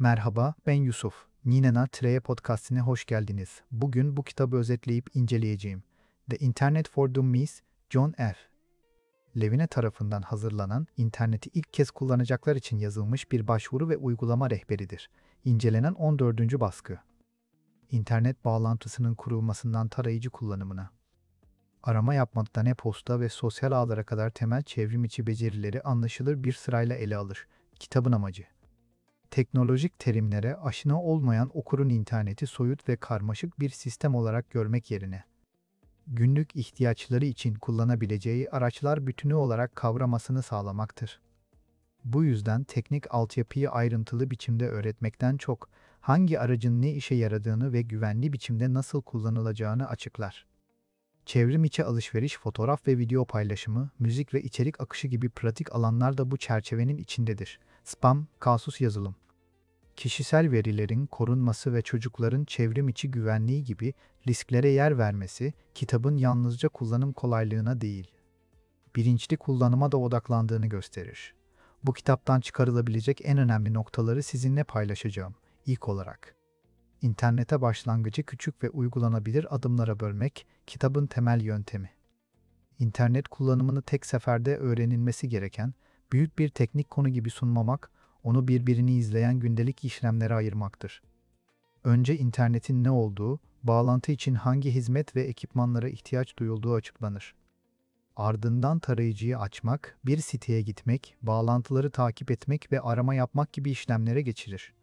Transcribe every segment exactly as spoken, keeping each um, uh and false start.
Merhaba, ben Yusuf. Ninena Treye Podcast'ine hoş geldiniz. Bugün bu kitabı özetleyip inceleyeceğim. The Internet for Dummies, John F. Levine tarafından hazırlanan, interneti ilk kez kullanacaklar için yazılmış bir başvuru ve uygulama rehberidir. İncelenen on dördüncü baskı. İnternet bağlantısının kurulmasından tarayıcı kullanımına. Arama yapmaktan e-posta ve sosyal ağlara kadar temel çevrim içi becerileri anlaşılır bir sırayla ele alır. Kitabın amacı. Teknolojik terimlere aşina olmayan okurun interneti soyut ve karmaşık bir sistem olarak görmek yerine, günlük ihtiyaçları için kullanabileceği araçlar bütünü olarak kavramasını sağlamaktır. Bu yüzden teknik altyapıyı ayrıntılı biçimde öğretmekten çok, hangi aracın ne işe yaradığını ve güvenli biçimde nasıl kullanılacağını açıklar. Çevrim içi alışveriş, fotoğraf ve video paylaşımı, müzik ve içerik akışı gibi pratik alanlar da bu çerçevenin içindedir. Spam, kasus yazılım. Kişisel verilerin korunması ve çocukların çevrim içi güvenliği gibi risklere yer vermesi, kitabın yalnızca kullanım kolaylığına değil, bilinçli kullanıma da odaklandığını gösterir. Bu kitaptan çıkarılabilecek en önemli noktaları sizinle paylaşacağım. İlk olarak, internete başlangıcı küçük ve uygulanabilir adımlara bölmek, kitabın temel yöntemi. İnternet kullanımını tek seferde öğrenilmesi gereken, büyük bir teknik konu gibi sunmamak, onu birbirini izleyen gündelik işlemlere ayırmaktır. Önce internetin ne olduğu, bağlantı için hangi hizmet ve ekipmanlara ihtiyaç duyulduğu açıklanır. Ardından tarayıcıyı açmak, bir siteye gitmek, bağlantıları takip etmek ve arama yapmak gibi işlemlere geçilir.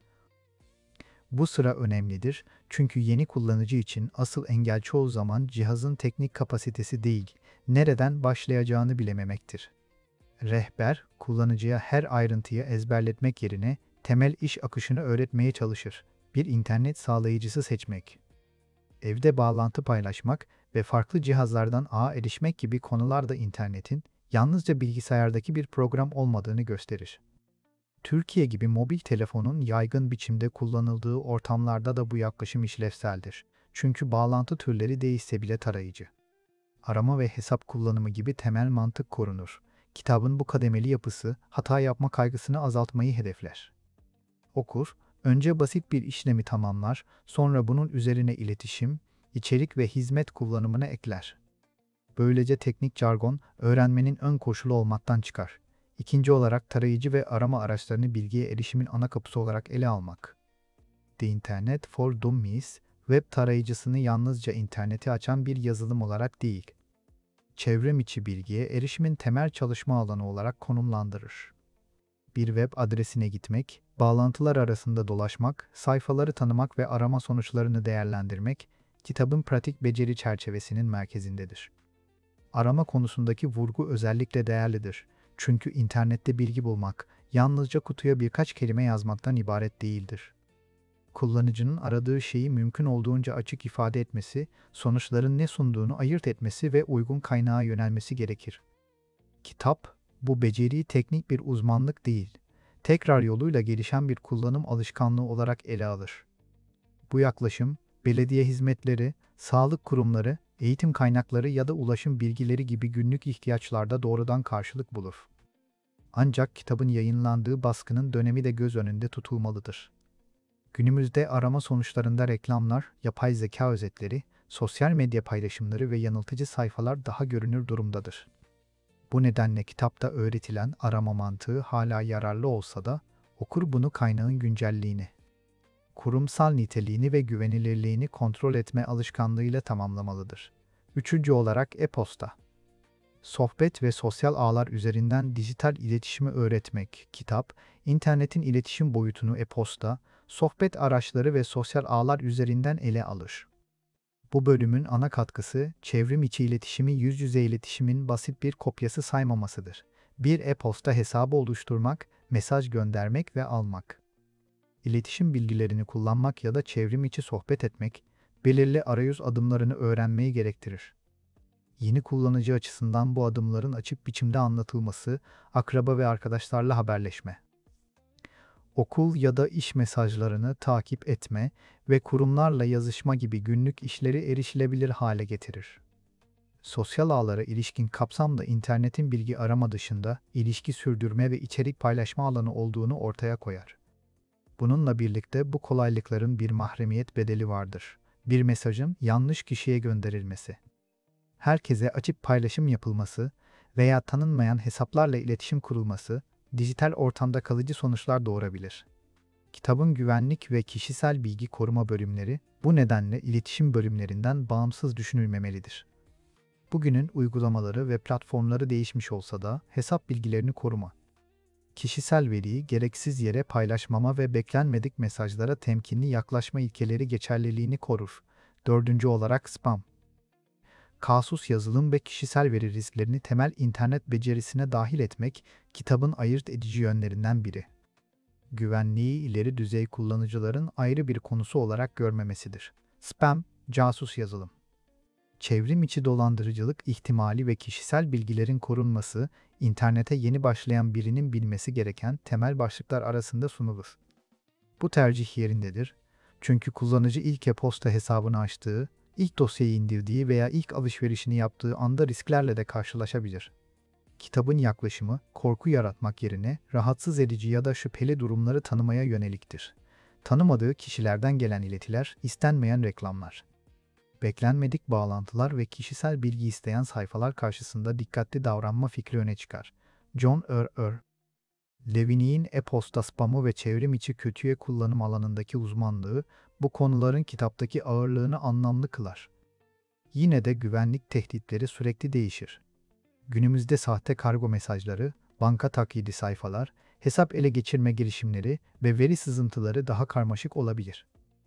Bu sıra önemlidir çünkü yeni kullanıcı için asıl engel çoğu zaman cihazın teknik kapasitesi değil, nereden başlayacağını bilememektir. Rehber, kullanıcıya her ayrıntıyı ezberletmek yerine temel iş akışını öğretmeye çalışır. Bir internet sağlayıcısı seçmek, evde bağlantı paylaşmak ve farklı cihazlardan ağa erişmek gibi konular da internetin yalnızca bilgisayardaki bir program olmadığını gösterir. Türkiye gibi mobil telefonun yaygın biçimde kullanıldığı ortamlarda da bu yaklaşım işlevseldir. Çünkü bağlantı türleri değişse bile tarayıcı, arama ve hesap kullanımı gibi temel mantık korunur. Kitabın bu kademeli yapısı, hata yapma kaygısını azaltmayı hedefler. Okur, önce basit bir işlemi tamamlar, sonra bunun üzerine iletişim, içerik ve hizmet kullanımını ekler. Böylece teknik jargon, öğrenmenin ön koşulu olmaktan çıkar. İkinci olarak tarayıcı ve arama araçlarını bilgiye erişimin ana kapısı olarak ele almak. The Internet for Dummies, web tarayıcısını yalnızca interneti açan bir yazılım olarak değil, çevrim içi bilgiye erişimin temel çalışma alanı olarak konumlandırır. Bir web adresine gitmek, bağlantılar arasında dolaşmak, sayfaları tanımak ve arama sonuçlarını değerlendirmek, kitabın pratik beceri çerçevesinin merkezindedir. Arama konusundaki vurgu özellikle değerlidir. Çünkü internette bilgi bulmak, yalnızca kutuya birkaç kelime yazmaktan ibaret değildir. Kullanıcının aradığı şeyi mümkün olduğunca açık ifade etmesi, sonuçların ne sunduğunu ayırt etmesi ve uygun kaynağa yönelmesi gerekir. Kitap, bu beceriyi teknik bir uzmanlık değil, tekrar yoluyla gelişen bir kullanım alışkanlığı olarak ele alır. Bu yaklaşım, belediye hizmetleri, sağlık kurumları, eğitim kaynakları ya da ulaşım bilgileri gibi günlük ihtiyaçlarda doğrudan karşılık bulur. Ancak kitabın yayınlandığı baskının dönemi de göz önünde tutulmalıdır. Günümüzde arama sonuçlarında reklamlar, yapay zeka özetleri, sosyal medya paylaşımları ve yanıltıcı sayfalar daha görünür durumdadır. Bu nedenle kitapta öğretilen arama mantığı hala yararlı olsa da, okur bunu kaynağın güncelliğini, kurumsal niteliğini ve güvenilirliğini kontrol etme alışkanlığıyla tamamlamalıdır. Üçüncü olarak e-posta. Sohbet ve sosyal ağlar üzerinden dijital iletişimi öğretmek. Kitap, internetin iletişim boyutunu e-posta, sohbet araçları ve sosyal ağlar üzerinden ele alır. Bu bölümün ana katkısı, çevrim içi iletişimi yüz yüze iletişimin basit bir kopyası saymamasıdır. Bir e-posta hesabı oluşturmak, mesaj göndermek ve almak. İletişim bilgilerini kullanmak ya da çevrim içi sohbet etmek, belirli arayüz adımlarını öğrenmeyi gerektirir. Yeni kullanıcı açısından bu adımların açık biçimde anlatılması, akraba ve arkadaşlarla haberleşme, okul ya da iş mesajlarını takip etme ve kurumlarla yazışma gibi günlük işleri erişilebilir hale getirir. Sosyal ağlara ilişkin kapsam da internetin bilgi arama dışında ilişki sürdürme ve içerik paylaşma alanı olduğunu ortaya koyar. Bununla birlikte bu kolaylıkların bir mahremiyet bedeli vardır. Bir mesajın yanlış kişiye gönderilmesi, herkese açık paylaşım yapılması veya tanınmayan hesaplarla iletişim kurulması, dijital ortamda kalıcı sonuçlar doğurabilir. Kitabın güvenlik ve kişisel bilgi koruma bölümleri bu nedenle iletişim bölümlerinden bağımsız düşünülmemelidir. Bugünün uygulamaları ve platformları değişmiş olsa da hesap bilgilerini koruma, kişisel veriyi gereksiz yere paylaşmama ve beklenmedik mesajlara temkinli yaklaşma ilkeleri geçerliliğini korur. Dördüncü olarak spam. Kasus yazılım ve kişisel veri risklerini temel internet becerisine dahil etmek, kitabın ayırt edici yönlerinden biri. Güvenliği ileri düzey kullanıcıların ayrı bir konusu olarak görmemesidir. Spam, casus yazılım. Çevrim içi dolandırıcılık ihtimali ve kişisel bilgilerin korunması, internete yeni başlayan birinin bilmesi gereken temel başlıklar arasında sunulur. Bu tercih yerindedir. Çünkü kullanıcı ilk e-posta hesabını açtığı, ilk dosyayı indirdiği veya ilk alışverişini yaptığı anda risklerle de karşılaşabilir. Kitabın yaklaşımı, korku yaratmak yerine rahatsız edici ya da şüpheli durumları tanımaya yöneliktir. Tanımadığı kişilerden gelen iletiler, istenmeyen reklamlar, beklenmedik bağlantılar ve kişisel bilgi isteyen sayfalar karşısında dikkatli davranma fikri öne çıkar. John R R Levine'in e-posta spamı ve çevrim içi kötüye kullanım alanındaki uzmanlığı, bu konuların kitaptaki ağırlığını anlamlı kılar. Yine de güvenlik tehditleri sürekli değişir. Günümüzde sahte kargo mesajları, banka taklidi sayfalar, hesap ele geçirme girişimleri ve veri sızıntıları daha karmaşık olabilir.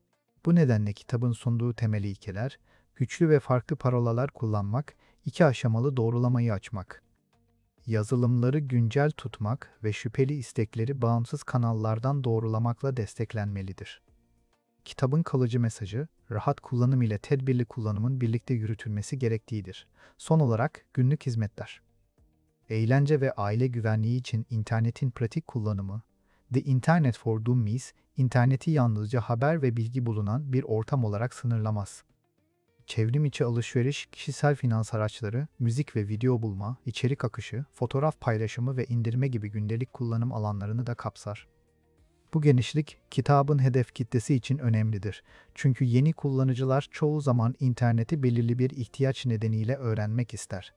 Bu nedenle kitabın sunduğu temel ilkeler, güçlü ve farklı parolalar kullanmak, iki aşamalı doğrulamayı açmak, yazılımları güncel tutmak ve şüpheli istekleri bağımsız kanallardan doğrulamakla desteklenmelidir. Kitabın kalıcı mesajı, rahat kullanım ile tedbirli kullanımın birlikte yürütülmesi gerektiğidir. Son olarak günlük hizmetler. Eğlence ve aile güvenliği için internetin pratik kullanımı, The Internet for Dummies, interneti yalnızca haber ve bilgi bulunan bir ortam olarak sınırlamaz. Çevrim içi alışveriş, kişisel finans araçları, müzik ve video bulma, içerik akışı, fotoğraf paylaşımı ve indirme gibi gündelik kullanım alanlarını da kapsar. Bu genişlik, kitabın hedef kitlesi için önemlidir. Çünkü yeni kullanıcılar çoğu zaman interneti belirli bir ihtiyaç nedeniyle öğrenmek ister.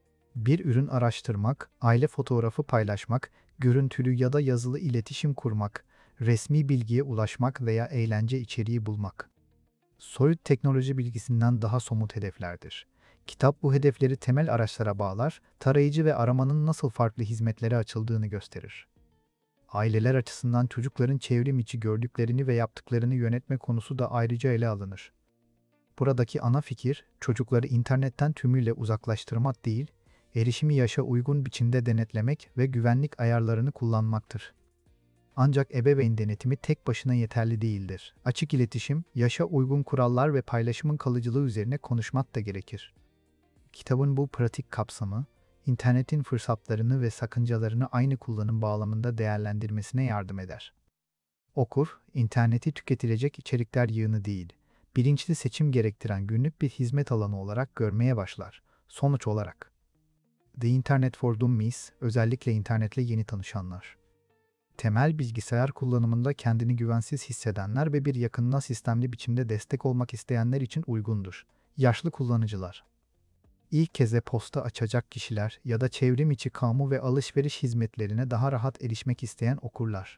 Bir ürün araştırmak, aile fotoğrafı paylaşmak, görüntülü ya da yazılı iletişim kurmak, resmi bilgiye ulaşmak veya eğlence içeriği bulmak. Soyut teknoloji bilgisinden daha somut hedeflerdir. Kitap bu hedefleri temel araçlara bağlar, tarayıcı ve aramanın nasıl farklı hizmetlere açıldığını gösterir. Aileler açısından çocukların çevrim içi gördüklerini ve yaptıklarını yönetme konusu da ayrıca ele alınır. Buradaki ana fikir, çocukları internetten tümüyle uzaklaştırmak değil, erişimi yaşa uygun biçimde denetlemek ve güvenlik ayarlarını kullanmaktır. Ancak ebeveyn denetimi tek başına yeterli değildir. Açık iletişim, yaşa uygun kurallar ve paylaşımın kalıcılığı üzerine konuşmak da gerekir. Kitabın bu pratik kapsamı, internetin fırsatlarını ve sakıncalarını aynı kullanım bağlamında değerlendirmesine yardım eder. Okur, interneti tüketilecek içerikler yığını değil, bilinçli seçim gerektiren günlük bir hizmet alanı olarak görmeye başlar. Sonuç olarak, The Internet for Dummies, özellikle internetle yeni tanışanlar, temel bilgisayar kullanımında kendini güvensiz hissedenler ve bir yakınına sistemli biçimde destek olmak isteyenler için uygundur. Yaşlı kullanıcılar, İlk kez e-posta açacak kişiler ya da çevrim içi kamu ve alışveriş hizmetlerine daha rahat erişmek isteyen okurlar.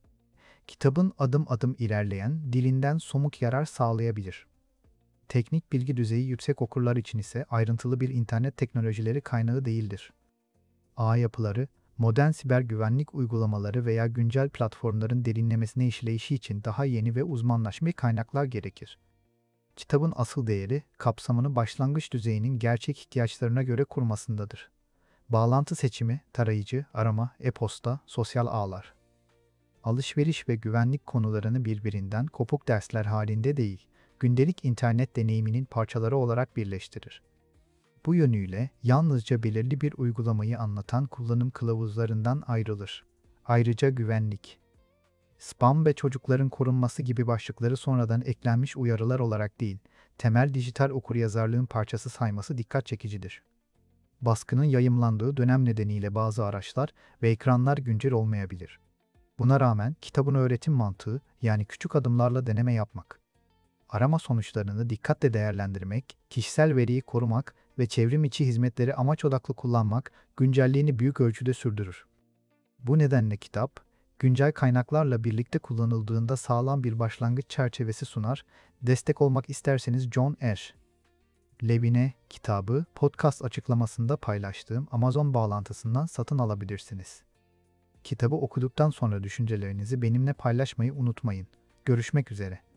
Kitabın adım adım ilerleyen, dilinden somut yarar sağlayabilir. Teknik bilgi düzeyi yüksek okurlar için ise ayrıntılı bir internet teknolojileri kaynağı değildir. Ağ yapıları, modern siber güvenlik uygulamaları veya güncel platformların derinlemesine işleyişi için daha yeni ve uzmanlaşmış kaynaklar gerekir. Kitabın asıl değeri, kapsamını başlangıç düzeyinin gerçek ihtiyaçlarına göre kurmasındadır. Bağlantı seçimi, tarayıcı, arama, e-posta, sosyal ağlar, alışveriş ve güvenlik konularını birbirinden kopuk dersler halinde değil, gündelik internet deneyiminin parçaları olarak birleştirir. Bu yönüyle yalnızca belirli bir uygulamayı anlatan kullanım kılavuzlarından ayrılır. Ayrıca güvenlik, spam ve çocukların korunması gibi başlıkları sonradan eklenmiş uyarılar olarak değil, temel dijital okuryazarlığın parçası sayması dikkat çekicidir. Baskının yayımlandığı dönem nedeniyle bazı araçlar ve ekranlar güncel olmayabilir. Buna rağmen kitabın öğretim mantığı, yani küçük adımlarla deneme yapmak, arama sonuçlarını dikkatle değerlendirmek, kişisel veriyi korumak ve çevrim içi hizmetleri amaç odaklı kullanmak güncelliğini büyük ölçüde sürdürür. Bu nedenle kitap, güncel kaynaklarla birlikte kullanıldığında sağlam bir başlangıç çerçevesi sunar. Destek olmak isterseniz John R. Levine kitabı podcast açıklamasında paylaştığım Amazon bağlantısından satın alabilirsiniz. Kitabı okuduktan sonra düşüncelerinizi benimle paylaşmayı unutmayın. Görüşmek üzere.